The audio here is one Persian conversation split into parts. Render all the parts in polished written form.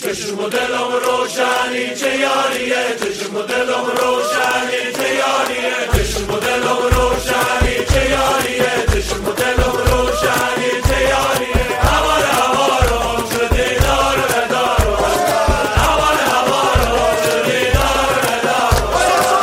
چشم و دلم روشنی چه یاریه، چشم و دلم روشنی چه یاریه، چشم و دلم روشنی چه یاریه، چشم و دلم روشنی چه یاریه. هوار هوارم شدی دار ندارم، هوار هوارم شدی دار ندارم.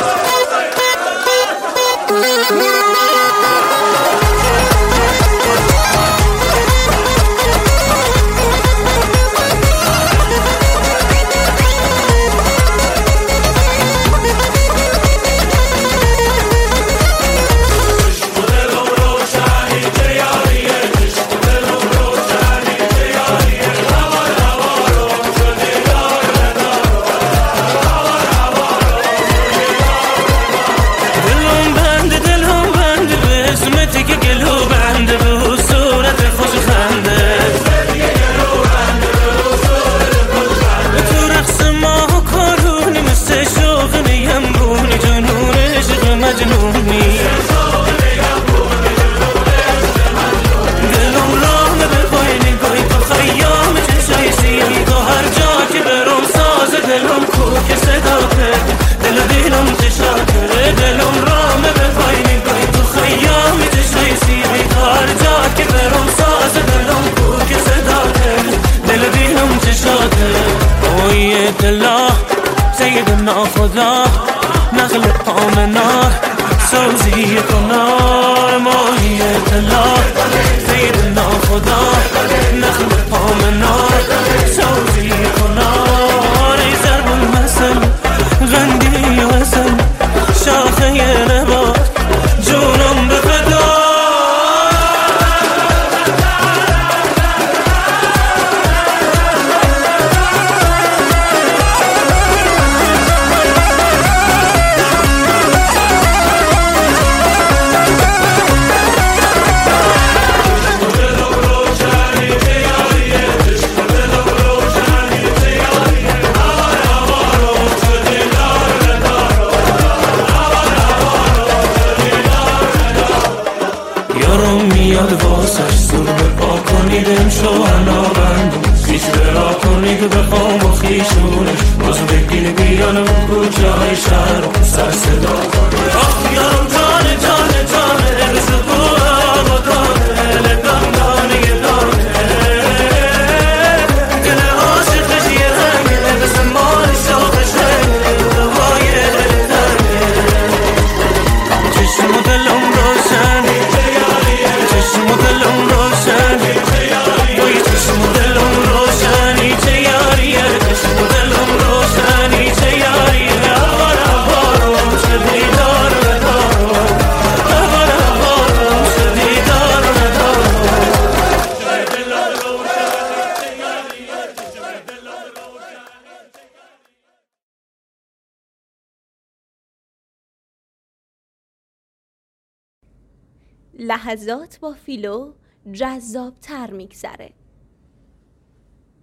سيدنا خدا نخلق آمنا سوزي کنار ماهیت الله. سيدنا خدا نخلق آمنا سوزي کنار ای ضرب المثل غندی وزن شاخه نبات جونم به فدا. میاد واسش زور بپا کنید امشو هنابند خیش برا کنید بخوام و خیشونش روز بگین بیان و کوچه های شهر و سر صدا کنه. آخ یارم جانه جانه جانه رزق و آبادانه لگم دانه دانه دل عاشقش یه رنگه به زمان شاقش رنگه دوای دل تنگه. چشم و دلم روشنی چشم و دلم روشنی وای چشم و دلم روشنی چه یاریه، چشم و دلم روشنی چه یاریه. هوار هوارم شدی دار ندارم، هوار هوارم شدی دار ندارم. لحظات با فیلو جذاب تر میگذره.